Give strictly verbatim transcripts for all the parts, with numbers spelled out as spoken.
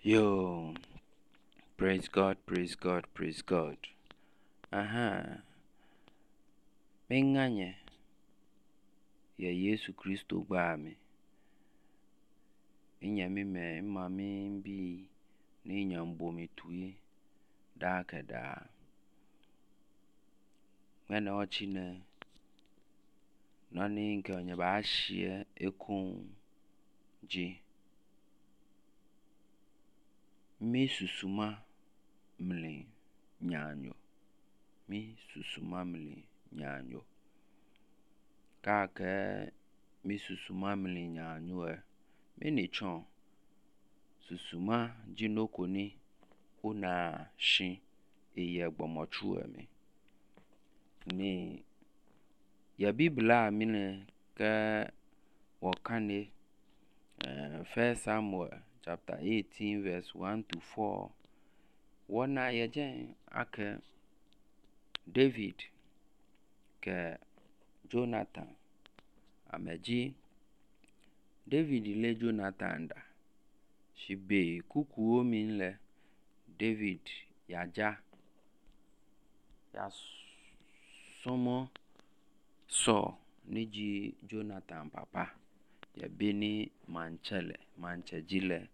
Yo, praise God, praise God, praise God. Aha, menganye ya Yesu Kristo gba mi. Inya mi me ma mi bi ni nya mbo mi tuye da ka da. Ngana ochi na no ni nke onye ba ahie ekun ji. Mi susuma mli nyanyo. Mi susuma mli nyanyo. Ka ke mi susuma mli nyanyo e. Mi ni chon susuma jinoko ni una shin eye gbomochu e mi. Ni ya Biblia mi ne ke wakane uh, First Samuel chapter eighteen verse one to four. Wana yejen ake David ke Jonathan ameji David le Jonathan da shibe kuku omi le David yaja ya somo so niji Jonathan papa ya beni manchele manchejile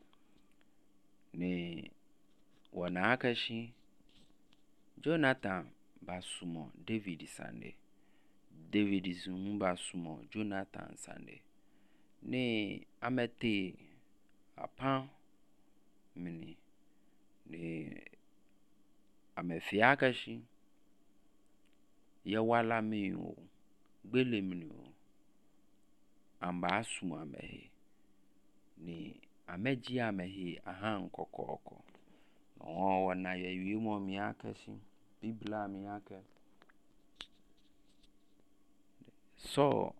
ni wana akashi Jonathan basumo David sande David sumu basumo Jonathan sande ni amete apan mini ni amefiakashi ya wala mi o gbele mi o amba asumo amehe ni ameji amehe ahan kokoko no wana ya yimo mi akashi Biblia mi aka so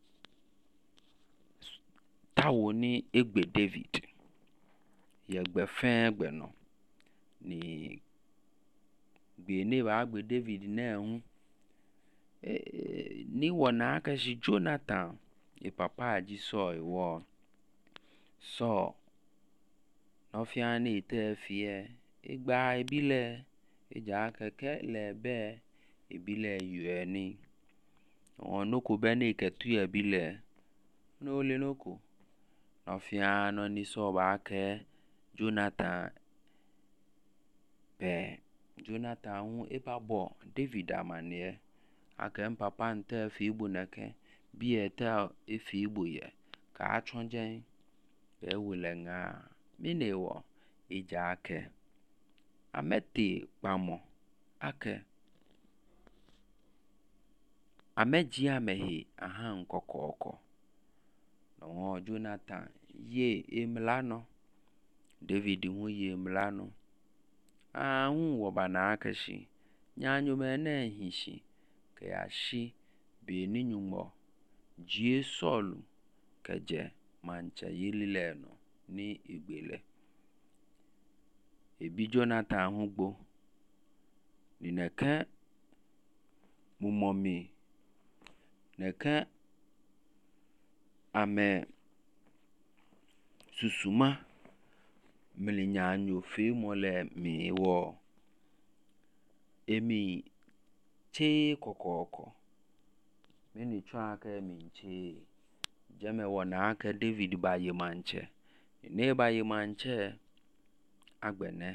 tawo ni egbe David ye gbe fen gbe no ni gbe ne ba gbe David na hu e, ni wana akashi Jonathan e papa aji so iwo so no fiani ite fie igba ibile eja keke le be ibile yueni onoko be ne ketu ibile no le noko no fiano ni so ba ke Jonathan be Jonathan hu e ba bo David amane ake papa nte fi igbo neke bi eta efi igbo ye ka achonje e wule nga minewo ija ake amete pamo ake ameji amehe ahan kokoko no Jonathan ye emlano David hu ye emlano a hu wobana akashi nyanyo mene hishi ke ashi be ni nyumo ji Saul keje mancha yelile no ni igbele ebi Jonathan hu gbo ni neke mumomi neke ame susuma mlinyanyo fe mole mi wo emi che kokoko mini chwa ka mi che jeme wona aka David ba ye manche ne ba ye manche agbene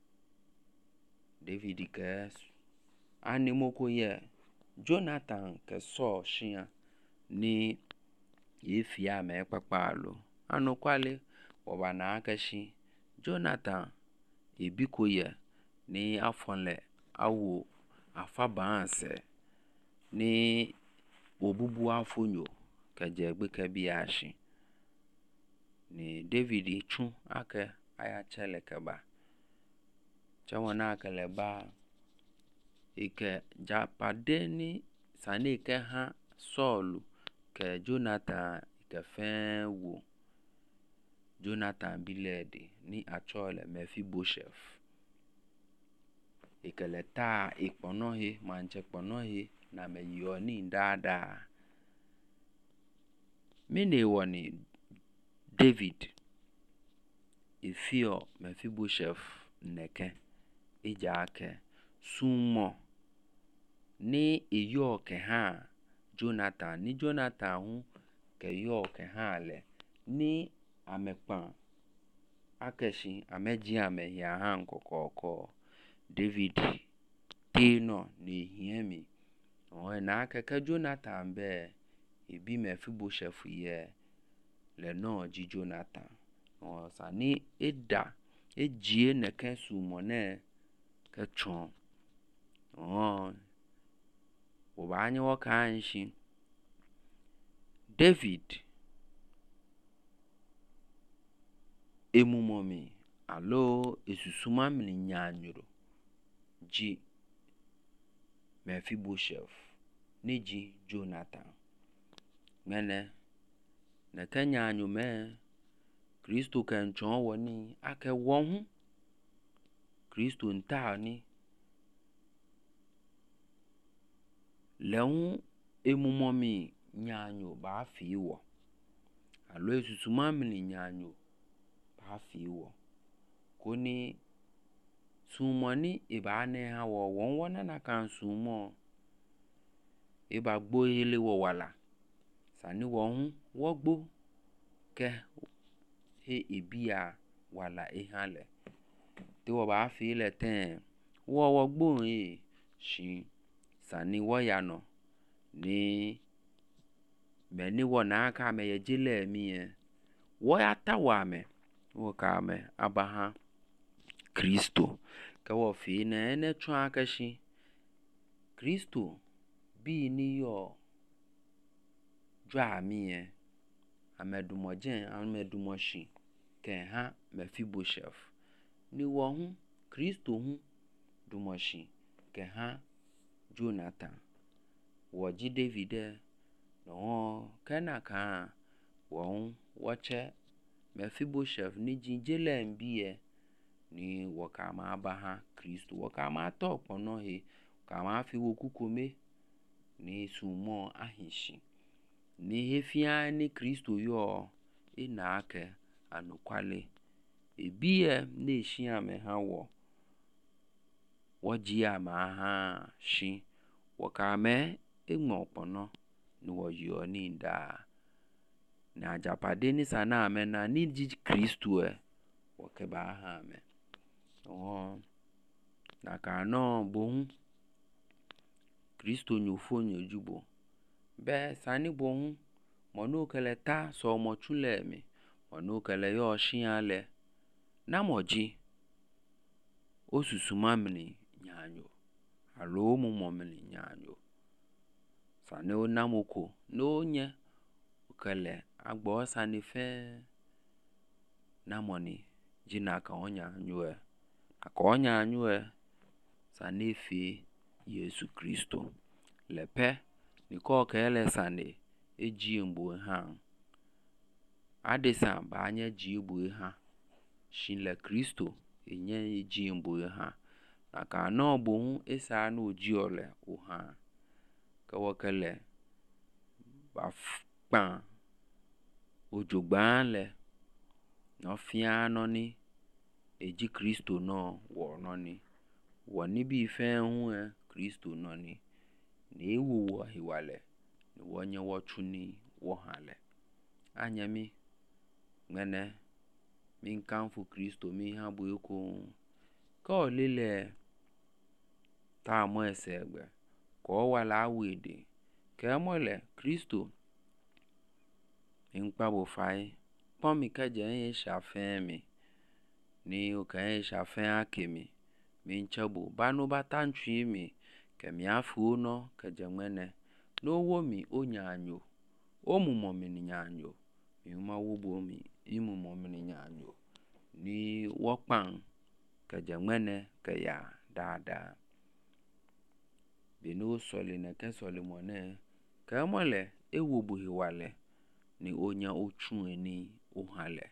David ke animoko ye Jonathan ke so shia ni yefia me papalo anokwale obana akashi Jonathan ebiko ye ni afonle awo afabanse ni obubu afonyo keje gbe ke bi ashi ni David chun ake aya chele keba chawana akele ba ike japade ni sane ke ha Saul ke Jonathan ke fen wo Jonathan bilede ni achole Mephibosheth ikele ta ipono he manche pono he na me yo ni dada mini woni David efio Mephibosheth neke ejake sumo ni iyo ke ha Jonathan ni Jonathan hu ke yo ke ha le ni amepan akeshi ameji ame ya ha nkokoko David tino ni hiemi o na keke Jonathan be ebi Mephibosheth ye le no ji Jonathan o sani eda ejie neke sumo ne ke chon o obanye wakanshi David emumomi alo esusuma mini nyanyuro ji Mephibosheth ni ji Jonathan mene ne kenyanyo me Kristo kan chon woni ake won Kristo nta ni leun emumomi nyanyo ba fi wo alo esusuma mini nyanyo ba fi wo koni sumo ni iba ne ha wo won wona na kan sumo iba gbo ile wo wala sani won wo gbo ke he ibia wala ihale ti wo ba fi le ten wo wo gbo e shi sani wo ya no ni me ni wo na aka me ye jile mi e wo ya ta wa me wo ka me abaha Kristo ke wo fi ne ne tun akashi Kristo bi ni yo dwa mi e amedumojen amedumoshi ke ha Mephibosheth ni wo hu Kristo hu dumoshi ke ha Jonathan wo ji David no kana ka wo wo che Mephibosheth ni jinjele mbie ni wo ka ma ba ha Kristo wo ka ma to pono he ka ma fi wo kukome ni sumo ahinshi ni hefia ni Kristo yo ina ake anukwale ebie na shi ame ha wo wo ji ama ha shi wo ka me egmo pono ni wo yo ni nda na ajapade ni sana ame na ni ji Kristo e wo ke ba ha me o na ka no bo Kristo nyofo nyojubo be sani bo hu monu kele ta so mo chule mi monu kele yo shiale na moji osusuma mini nyanyo alo mu mo mini nyanyo sani onamoko no nye kele agbo sani fe na moni jina ka onyanyo e aka onyanyo e sani fi Yesu Kristo lepe niko kele sani eji mbo ha adesa ba anye ji mbo ha shinle Kristo enye eji mbo ha aka no bo hu esa na oji ole o ha ka wakele ba pan ojogban le no fia no ni eji Kristo no wo no ni wo ni bi fe hu e Kristo no ni ni ewu wo hiwale ni wonye wo chuni wo hale anyami mene min kanfu Kristo mi ha bu eko ko lele ta mo esegbe ko wala wede ke mole Kristo npa bo fai pon mi ka je yen shafen mi ni o ka yen shafen akemi min chabo banu batantwi mi ke mi afu no ke je mene no wo mi onyanyo o mu mo mi nyanyo mi ma wo bo mi imu mo mi nyanyo ni wo pan ke je mene ke ya dada bino soli ne ke soli mo ne ke mole ewo bo hiwale ni onya ochun eni o hale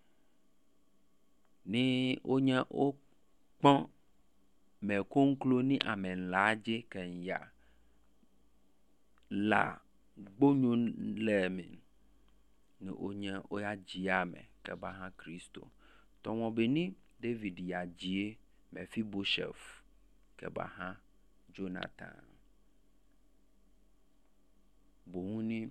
ni onya o pon me konklo ni amenlaje kenya la gbonyun le mi ni onya oya jiame ke ba ha Kristo Tomo beni David ya jie Mephibosheth kebaha Jonathan. Bohuni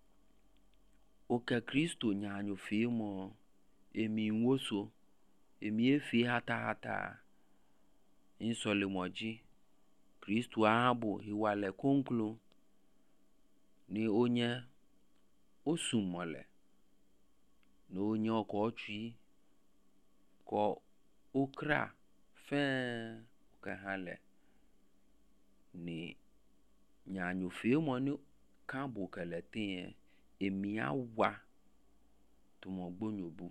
oke Kristo nyanyo fimo emi nwoso emi efi hata hata insole moji Kristo abo hiwale konklo ni onye osumole no onye okochi ko okra fe okahale ni nyanyo fimo ni kambo keletin emi awa tumo gbonyobu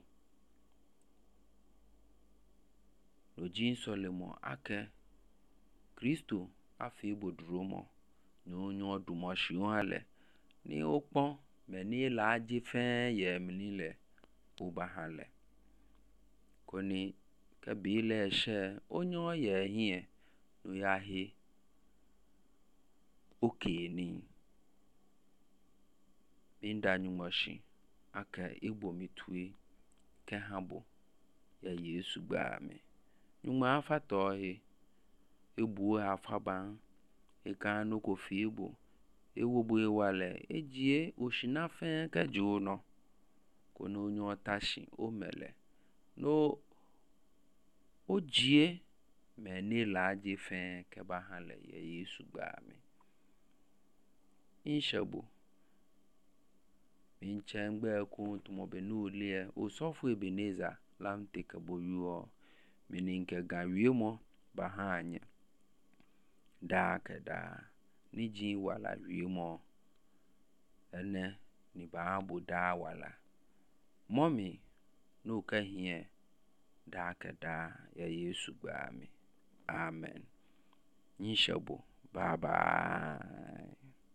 no jin solemo ake Kristo afi bodromo no nyo dumo shiwale ni okpon meni laji fe ye menile ubahale koni kabile she onyo ye hie no ya he okeni binda nyumoshi ake igbo mitui ke habo ya Yesu gbame nyuma afato he ebu afaban ekanu ko fibo ewobo ewale ejie oshinafe kejuno kono nyo tashi omele no ojie meni laji fe kebahale ya Yesu gbame inshabo minchengbe ku tumo benulie osofu Ebeneza lamte kaboyuo mininke gawiemo bahanye da keda niji wala wiemo ene ni baabo da wala momi no kahie da keda ya Yesu gbame amen inshabo bye bye.